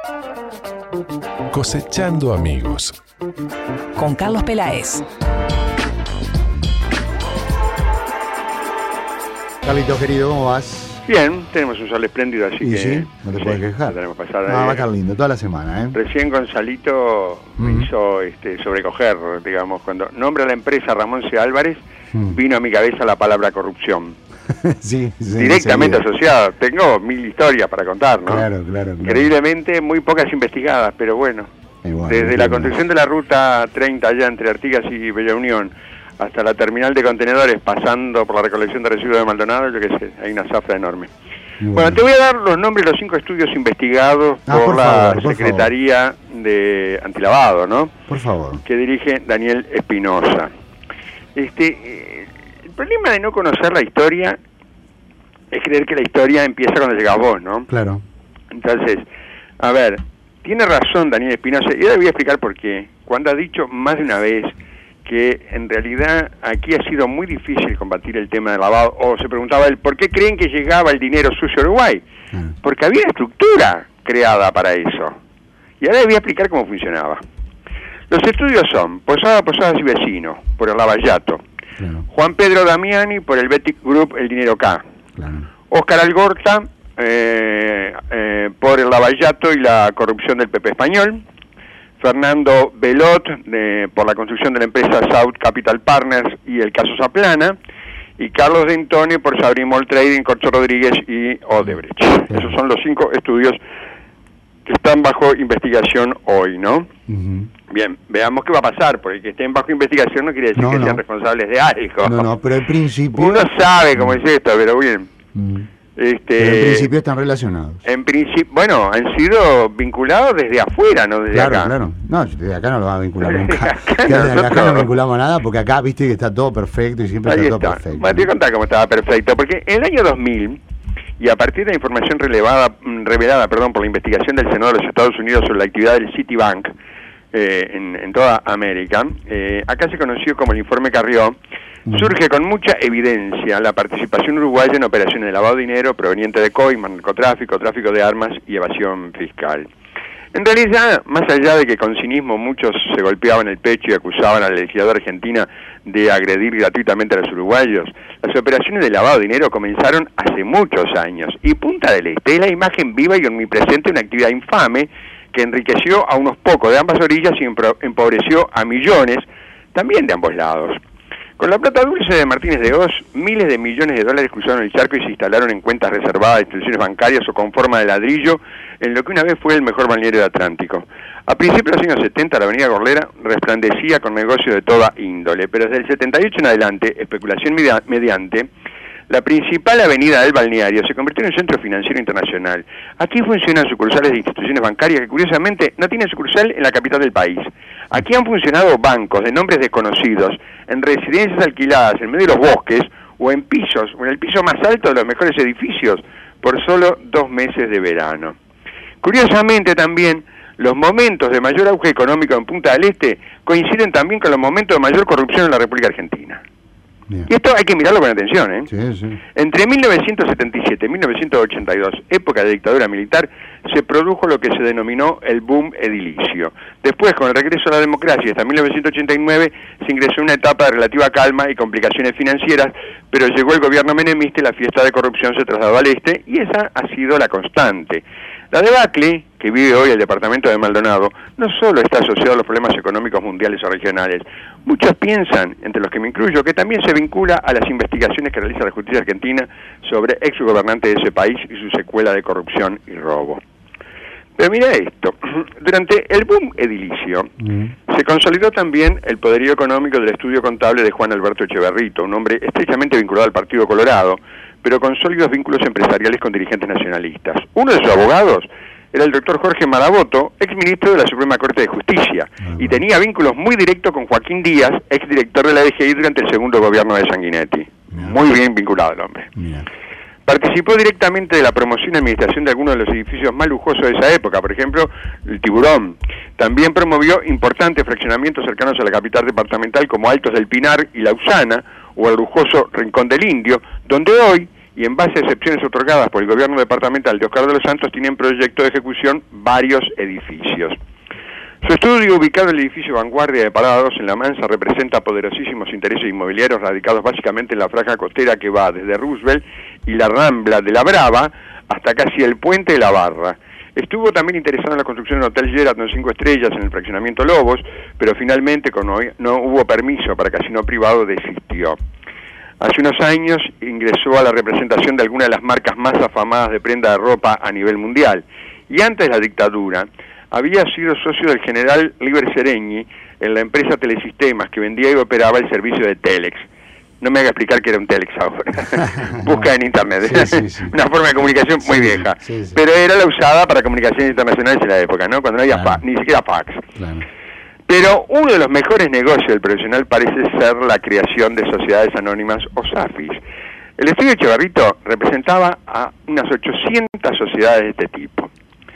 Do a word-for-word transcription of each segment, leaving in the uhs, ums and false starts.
Cosechando amigos. Con Carlos Peláez. Carlitos, querido, ¿cómo vas? Bien, tenemos un sol espléndido, así ¿Y que... sí? No te sí, puedes quejar. lo tenemos pasado. Ah, va a eh, estar lindo, toda la semana, ¿eh? Recién Gonzalito me Mm. hizo este, sobrecoger, digamos, cuando nombra a la empresa Ramón C. Álvarez, Mm. vino a mi cabeza la palabra corrupción. sí, sí. Directamente enseguida. asociada. Tengo mil historias para contar, ¿no? Claro, claro, claro. Increíblemente, muy pocas investigadas, pero bueno. Igual, Desde igual. la construcción de la ruta treinta allá entre Artigas y Bella Unión hasta la terminal de contenedores, pasando por la recolección de residuos de Maldonado, yo qué sé, hay una zafra enorme. Muy Bueno, te voy a dar los nombres de los cinco estudios investigados Ah, por, por la favor, por Secretaría de Antilavado, ¿no? Por favor. Que dirige Daniel Espinosa. Este, eh, el problema de no conocer la historia es creer que la historia empieza cuando llegas vos, ¿no? Claro. Entonces, a ver, tiene razón Daniel Espinosa, y ahora voy a explicar por qué. Cuando ha dicho más de una vez que en realidad aquí ha sido muy difícil combatir el tema del lavado, o se preguntaba él, ¿por qué creen que llegaba el dinero sucio a Uruguay? Ah. Porque había una estructura creada para eso. Y ahora voy a explicar cómo funcionaba. Los estudios son Posada, Posadas y Vecinos, por el Lavallato. Claro, Juan Pedro Damiani, por el Betic Group, el Dinero K. claro. Óscar Algorta, eh, eh, por el Lavallato y la corrupción del P P español. Fernando Belot, de, por la construcción de la empresa South Capital Partners y el caso Zaplana. Y Carlos de Antonio por Sabrimol Trading, Corcho Rodríguez y Odebrecht. Esos son los cinco estudios que están bajo investigación hoy, ¿no? Uh-huh. Bien, veamos qué va a pasar, porque que estén bajo investigación no quiere decir No, que no. sean responsables de algo. No, no, pero al principio... Uno sabe cómo es esto, pero bien. Mm. Este, Pero en principio están relacionados. En principio, bueno, han sido vinculados desde afuera, no desde Claro, acá. claro. No, desde acá no lo va a vincular nunca. Acá Que desde nosotros- acá no vinculamos nada porque acá viste que está todo perfecto y siempre Ahí está todo está. perfecto. Bueno, te voy a contar cómo estaba perfecto, porque en el año dos mil, y a partir de la información relevada, mm, revelada perdón, por la investigación del Senado de los Estados Unidos sobre la actividad del Citibank eh, en, en toda América, eh, acá se conoció como el informe Carrió, Mm. surge con mucha evidencia la participación uruguaya en operaciones de lavado de dinero proveniente de coimas, narcotráfico, tráfico de armas y evasión fiscal. En realidad, más allá de que con cinismo muchos se golpeaban el pecho y acusaban a la legisladora argentina de agredir gratuitamente a los uruguayos, las operaciones de lavado de dinero comenzaron hace muchos años, y Punta del Este es la imagen viva y omnipresente de una actividad infame que enriqueció a unos pocos de ambas orillas y empro- empobreció a millones, también de ambos lados. Con la plata dulce de Martínez de Hoz, miles de millones de dólares cruzaron el charco y se instalaron en cuentas reservadas de instituciones bancarias o con forma de ladrillo en lo que una vez fue el mejor balneario del Atlántico. A principios de los años setenta, la avenida Gorlera resplandecía con negocios de toda índole, pero desde el setenta y ocho en adelante, especulación media- mediante, la principal avenida del balneario se convirtió en un centro financiero internacional. Aquí funcionan sucursales de instituciones bancarias que curiosamente no tienen sucursal en la capital del país. Aquí han funcionado bancos de nombres desconocidos, en residencias alquiladas en medio de los bosques o en pisos, o en el piso más alto de los mejores edificios, por solo dos meses de verano. Curiosamente también, los momentos de mayor auge económico en Punta del Este coinciden también con los momentos de mayor corrupción en la República Argentina. Bien. Y esto hay que mirarlo con atención, ¿eh? Sí, sí. Entre mil novecientos setenta y siete y mil novecientos ochenta y dos, época de dictadura militar, se produjo lo que se denominó el boom edilicio. Después, con el regreso a la democracia, hasta mil novecientos ochenta y nueve, se ingresó en una etapa de relativa calma y complicaciones financieras, pero llegó el gobierno menemista y la fiesta de corrupción se trasladó al este, y esa ha sido la constante. La debacle que vive hoy el departamento de Maldonado no solo está asociado a los problemas económicos mundiales o regionales. Muchos piensan, entre los que me incluyo, que también se vincula a las investigaciones que realiza la justicia argentina sobre exgobernantes de ese país y su secuela de corrupción y robo. Pero mira esto, durante el boom edilicio Mm. se consolidó también el poderío económico del estudio contable de Juan Alberto Echeverrito, un hombre estrechamente vinculado al Partido Colorado, pero con sólidos vínculos empresariales con dirigentes nacionalistas. Uno de sus abogados era el doctor Jorge Maraboto, exministro de la Suprema Corte de Justicia, Uh-huh. y tenía vínculos muy directos con Joaquín Díaz, exdirector de la D G I durante el segundo gobierno de Sanguinetti. Yeah. Muy bien vinculado el hombre. Mira. Participó directamente de la promoción y administración de algunos de los edificios más lujosos de esa época, por ejemplo, el Tiburón. También promovió importantes fraccionamientos cercanos a la capital departamental como Altos del Pinar y Lausana, o el lujoso Rincón del Indio, donde hoy y en base a excepciones otorgadas por el gobierno departamental de Oscar de los Santos tiene en proyecto de ejecución varios edificios. Su estudio, ubicado en el edificio Vanguardia de Parados, en La Mansa, representa poderosísimos intereses inmobiliarios radicados básicamente en la franja costera que va desde Roosevelt y la Rambla de la Brava hasta casi el Puente de la Barra. Estuvo también interesado en la construcción del Hotel Sheraton cinco estrellas en el fraccionamiento Lobos, pero finalmente, como no hubo permiso para casino privado, desistió. Hace unos años ingresó a la representación de algunas de las marcas más afamadas de prenda de ropa a nivel mundial, y antes de la dictadura había sido socio del general Liber Seregni en la empresa Telesistemas, que vendía y operaba el servicio de Telex. No me haga explicar que era un Telex ahora. Busca en internet. Sí, sí, sí. Una forma de comunicación muy sí, vieja. Sí, sí. Pero era la usada para comunicaciones internacionales en la época, ¿no? Cuando no había claro. fa ni siquiera fax. Claro. Pero uno de los mejores negocios del profesional parece ser la creación de sociedades anónimas o SAFIs. El estudio Echeverrito representaba a unas ochocientas sociedades de este tipo.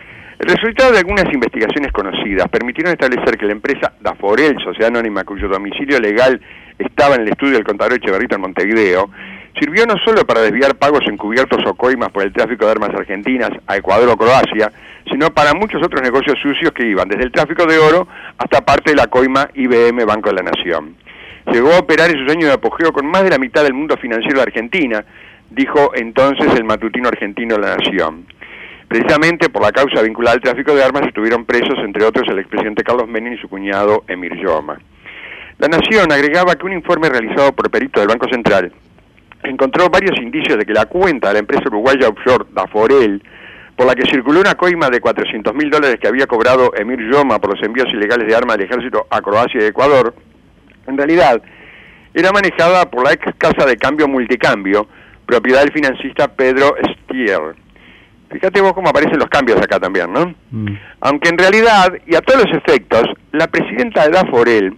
El resultado de algunas investigaciones conocidas permitieron establecer que la empresa Daforel, sociedad anónima cuyo domicilio legal estaba en el estudio del contador Echeverrito en Montevideo, sirvió no solo para desviar pagos encubiertos o coimas por el tráfico de armas argentinas a Ecuador o Croacia, sino para muchos otros negocios sucios que iban desde el tráfico de oro hasta parte de la coima I B M Banco de la Nación. Llegó a operar en sus años de apogeo con más de la mitad del mundo financiero de Argentina, dijo entonces el matutino argentino La Nación. Precisamente por la causa vinculada al tráfico de armas estuvieron presos, entre otros, el expresidente Carlos Menem y su cuñado Emir Yoma. La Nación agregaba que un informe realizado por peritos del Banco Central encontró varios indicios de que la cuenta de la empresa uruguaya offshore Daforel, por la que circuló una coima de cuatrocientos mil dólares que había cobrado Emir Yoma por los envíos ilegales de armas del ejército a Croacia y Ecuador, en realidad era manejada por la ex casa de cambio Multicambio, propiedad del financista Pedro Stier. Fíjate vos cómo aparecen los cambios acá también, ¿no? Mm. Aunque en realidad, y a todos los efectos, la presidenta de Daforel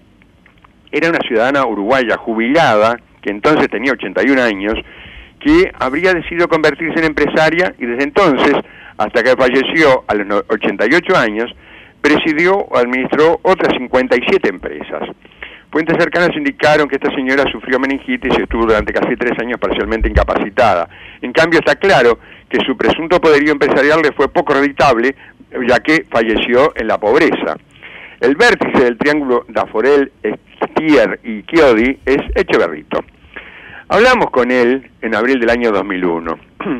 era una ciudadana uruguaya jubilada, que entonces tenía ochenta y un años, que habría decidido convertirse en empresaria y desde entonces, hasta que falleció a los ochenta y ocho años, presidió o administró otras cincuenta y siete empresas. Fuentes cercanas indicaron que esta señora sufrió meningitis y estuvo durante casi tres años parcialmente incapacitada. En cambio, está claro que su presunto poderío empresarial le fue poco reditable, ya que falleció en la pobreza. El vértice del triángulo Daforel, Stier y Chiodi es Echeverrito. Hablamos con él en abril del año dos mil uno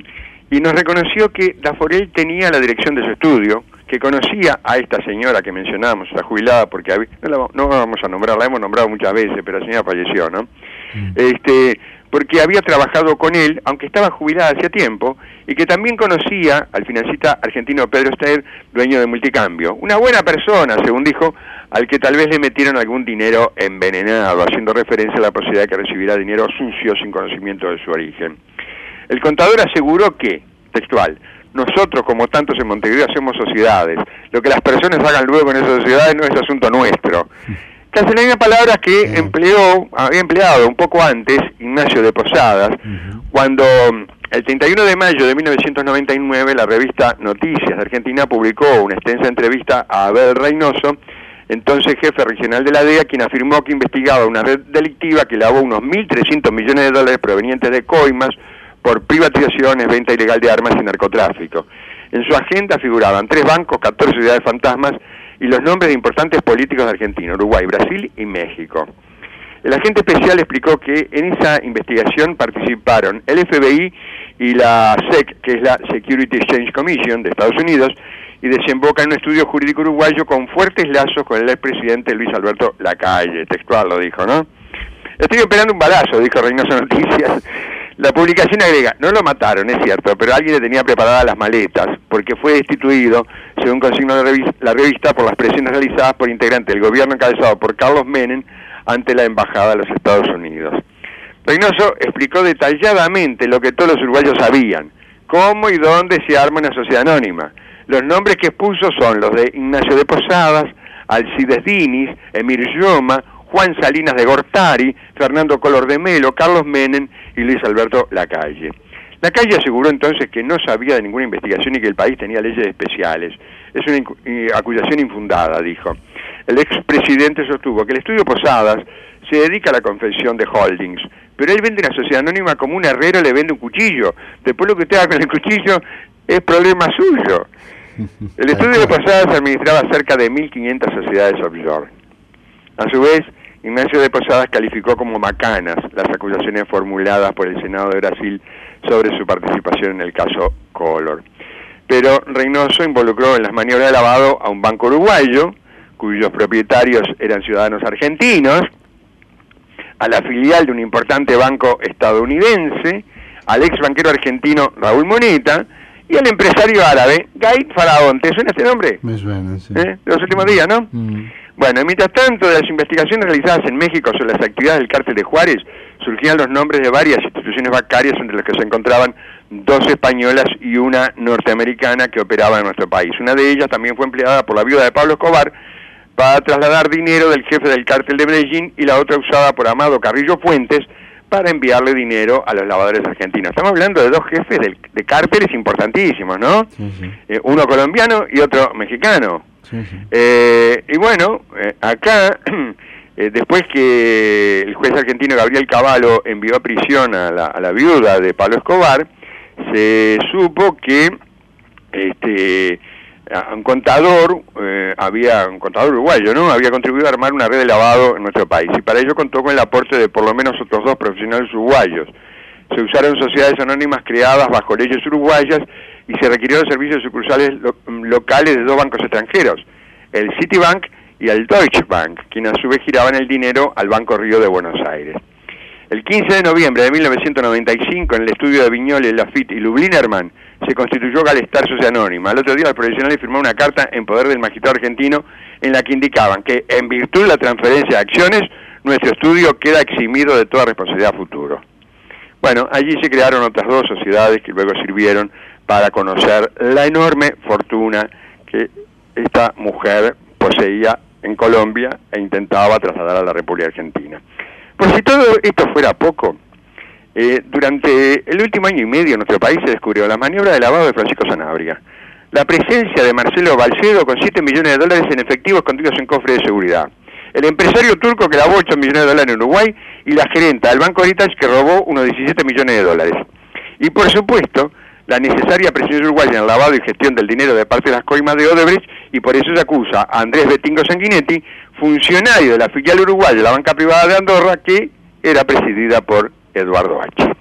y nos reconoció que Daforel tenía la dirección de su estudio, que conocía a esta señora que mencionábamos, la jubilada, porque había, no, la, no vamos a nombrarla, la hemos nombrado muchas veces, pero la señora falleció, ¿no? Mm. Este, porque había trabajado con él, aunque estaba jubilada hacía tiempo, y que también conocía al financista argentino Pedro Stier, dueño de Multicambio. Una buena persona, según dijo, al que tal vez le metieron algún dinero envenenado, haciendo referencia a la posibilidad de que recibiera dinero sucio sin conocimiento de su origen. El contador aseguró que, textual, nosotros, como tantos en Montevideo, hacemos sociedades. Lo que las personas hagan luego en esas sociedades no es asunto nuestro. Casi las mismas palabras que uh-huh. empleó, había empleado un poco antes Ignacio de Posadas, uh-huh. cuando el treinta y uno de mayo de mil novecientos noventa y nueve la revista Noticias de Argentina publicó una extensa entrevista a Abel Reynoso, entonces jefe regional de la D E A, quien afirmó que investigaba una red delictiva que lavó unos mil trescientos millones de dólares provenientes de coimas por privatizaciones, venta ilegal de armas y narcotráfico. En su agenda figuraban tres bancos, catorce ciudades fantasmas y los nombres de importantes políticos de Argentina, Uruguay, Brasil y México. El agente especial explicó que en esa investigación participaron el F B I y la S E C, que es la Security Exchange Commission de Estados Unidos, y desemboca en un estudio jurídico uruguayo con fuertes lazos con el expresidente Luis Alberto Lacalle, textual lo dijo, ¿no? Estoy esperando un balazo, dijo Reynoso Noticias. La publicación agrega, no lo mataron, es cierto, pero alguien le tenía preparadas las maletas, porque fue destituido, según consignó la revista, la revista, por las presiones realizadas por integrantes del gobierno encabezado por Carlos Menem ante la Embajada de los Estados Unidos. Reynoso explicó detalladamente lo que todos los uruguayos sabían, cómo y dónde se arma una sociedad anónima. Los nombres que expuso son los de Ignacio de Posadas, Alcides Diniz, Emir Yoma, Juan Salinas de Gortari, Fernando Collor de Melo, Carlos Menem y Luis Alberto Lacalle. Lacalle aseguró entonces que no sabía de ninguna investigación y que el país tenía leyes especiales. Es una inc- acusación infundada, dijo. El expresidente sostuvo que el estudio Posadas se dedica a la confección de holdings, pero él vende una sociedad anónima como un herrero le vende un cuchillo. Después lo que usted haga con el cuchillo es problema suyo. El estudio de Posadas administraba cerca de mil quinientas sociedades offshore. A su vez, Ignacio de Posadas calificó como macanas las acusaciones formuladas por el Senado de Brasil sobre su participación en el caso Collor. Pero Reynoso involucró en las maniobras de lavado a un banco uruguayo, cuyos propietarios eran ciudadanos argentinos, a la filial de un importante banco estadounidense, al ex banquero argentino Raúl Moneta y al empresario árabe Gaid Faraón. ¿Te suena este nombre? Me suena, sí. ¿Eh? De los últimos días, ¿no? Mm. Bueno, mientras tanto, de las investigaciones realizadas en México sobre las actividades del cártel de Juárez, surgían los nombres de varias instituciones bancarias entre las que se encontraban dos españolas y una norteamericana que operaba en nuestro país. Una de ellas también fue empleada por la viuda de Pablo Escobar para trasladar dinero del jefe del cártel de Medellín y la otra usada por Amado Carrillo Fuentes para enviarle dinero a los lavadores argentinos. Estamos hablando de dos jefes de, de cárteles importantísimos, ¿no? Sí, sí. Eh, uno colombiano y otro mexicano. Sí, sí. Eh, y bueno, eh, acá, eh, después que el juez argentino Gabriel Cavallo envió a prisión a la, a la viuda de Pablo Escobar, se supo que este un contador, eh, había un contador uruguayo, ¿no? Había contribuido a armar una red de lavado en nuestro país, y para ello contó con el aporte de por lo menos otros dos profesionales uruguayos. Se usaron sociedades anónimas creadas bajo leyes uruguayas y se requirieron servicios de sucursales lo, locales de dos bancos extranjeros, el Citibank y el Deutsche Bank, quienes a su vez giraban el dinero al Banco Río de Buenos Aires. El quince de noviembre de mil novecientos noventa y cinco, en el estudio de Viñoles, Lafitte y Lublinerman, se constituyó Galestar Sociedad Anónima. Al otro día, los profesionales firmaron una carta en poder del magistrado argentino en la que indicaban que, en virtud de la transferencia de acciones, nuestro estudio queda eximido de toda responsabilidad futuro. Bueno, allí se crearon otras dos sociedades que luego sirvieron para conocer la enorme fortuna que esta mujer poseía en Colombia e intentaba trasladar a la República Argentina. Por si todo esto fuera poco, eh, durante el último año y medio en nuestro país se descubrió la maniobra de lavado de Francisco Sanabria, la presencia de Marcelo Balcedo con siete millones de dólares en efectivo escondidos en cofre de seguridad, el empresario turco que lavó ocho millones de dólares en Uruguay y la gerenta del Banco Heritage que robó unos diecisiete millones de dólares. Y por supuesto, la necesaria presencia uruguaya en el lavado y gestión del dinero de parte de las coimas de Odebrecht, y por eso se acusa a Andrés Betingo Sanguinetti, funcionario de la filial uruguaya de la banca privada de Andorra, que era presidida por Eduardo H.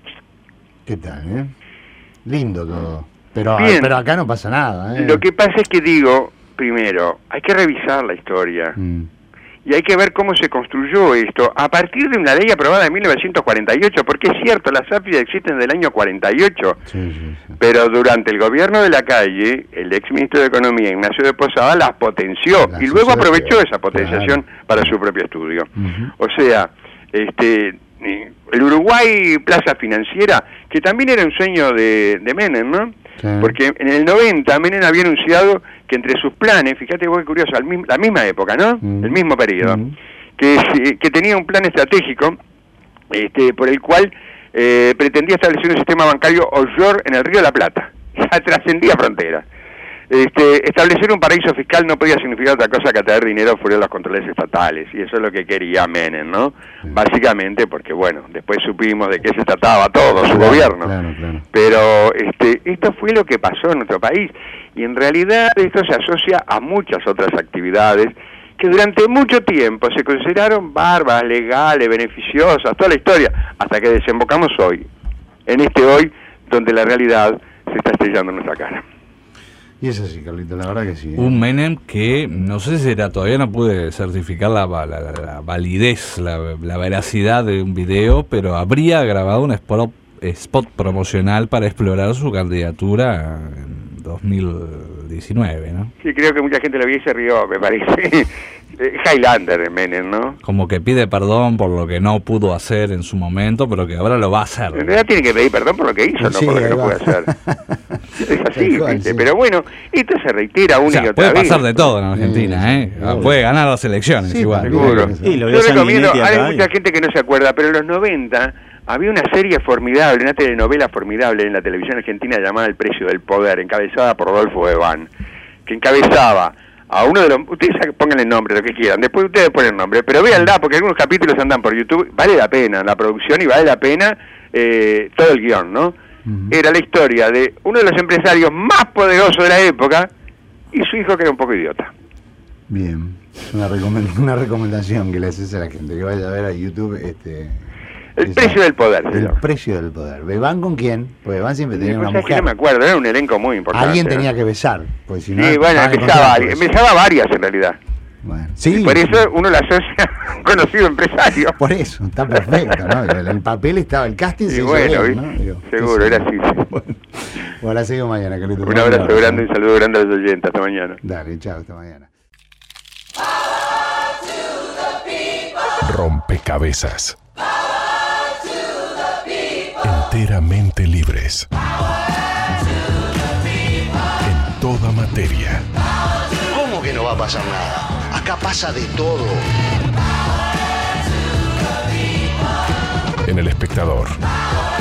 ¿Qué tal, eh? Lindo todo. Pero, Bien. pero acá no pasa nada, ¿eh? Lo que pasa es que digo, primero, hay que revisar la historia. Mm. Y hay que ver cómo se construyó esto a partir de una ley aprobada en mil novecientos cuarenta y ocho, porque es cierto, las A F I existen desde el año cuarenta y ocho, Sí, sí, sí. pero durante el gobierno de Lacalle, el ex ministro de Economía, Ignacio de Posadas, las potenció Las y luego asoció, aprovechó esa potenciación claro. para su propio estudio. Ujú. O sea, este el Uruguay Plaza Financiera, que también era un sueño de, de Menem, ¿no? Sí. Porque en el noventa Menem había anunciado que entre sus planes, fíjate vos qué curioso, al mismo, la misma época, ¿no? Mm. El mismo periodo, Mm. que, se- que tenía un plan estratégico este, por el cual eh, pretendía establecer un sistema bancario offshore en el Río de la Plata, ya trascendía fronteras. Este, establecer un paraíso fiscal no podía significar otra cosa que atraer dinero fuera de los controles estatales, y eso es lo que quería Menem, ¿no? Sí. Básicamente porque, bueno, después supimos de qué se trataba todo su Claro, gobierno. Claro, claro. Pero este, esto fue lo que pasó en nuestro país, y en realidad esto se asocia a muchas otras actividades que durante mucho tiempo se consideraron bárbaras, legales, beneficiosas, toda la historia, hasta que desembocamos hoy, en este hoy donde la realidad se está estrellando en nuestra cara. Y es así, Carlito, la verdad que sí. ¿eh? Un Menem que no sé si era, todavía no pude certificar la, la, la, la validez, la, la veracidad de un video, pero habría grabado un spot, spot promocional para explorar su candidatura en dos mil diecinueve, ¿no? Sí, creo que mucha gente lo vio y se rió, me parece. Highlander, Menem, ¿no? Como que pide perdón por lo que no pudo hacer en su momento, pero que ahora lo va a hacer. En realidad tiene que pedir perdón por lo que hizo, no Sí, por lo que ahí no va. puede hacer. Es así, Tal cual, ¿viste? sí. Pero bueno, esto se reitera una O sea, y otra puede vez. pasar de todo en Argentina, Sí, ¿eh? sí, obvio. Puede ganar las elecciones Sí, igual. seguro. Sí, lo Yo veo recomiendo, Sanguinetti acá, hay y- mucha gente que no se acuerda, pero en los noventa había una serie formidable, una telenovela formidable en la televisión argentina llamada El Precio del Poder, encabezada por Rodolfo Eván, que encabezaba a uno de los... Ustedes pónganle nombre, lo que quieran, después ustedes ponen nombre, pero véanla, porque algunos capítulos andan por YouTube, vale la pena la producción y vale la pena eh, todo el guión, ¿no? Uh-huh. Era la historia de uno de los empresarios más poderosos de la época y su hijo que era un poco idiota. Bien, una, recomend- una recomendación que le haces a la gente que vaya a ver a YouTube. este El esa, precio del poder. El señor. precio del poder. ¿Van con quién? Pues Van siempre tenía una mujer. Que no me acuerdo, era un elenco muy importante. Alguien tenía que besar. Pues si no, sí, bueno, empezaba, empezaba varias en realidad. Bueno, sí. Y por eso uno la asocia a conocido empresario. Por eso, está perfecto, ¿no? El, el papel estaba, el casting y se bueno, hizo bien, ¿no? Digo, seguro, era así. Bueno, bueno, la seguimos mañana, Carlitos. Un abrazo mañana. grande y un saludo grande a los oyentes. Hasta mañana. Dale, chao, hasta mañana. Rompecabezas. Enteramente libres. En toda materia. ¿Cómo que no va a pasar nada? Acá pasa de todo. En El Espectador.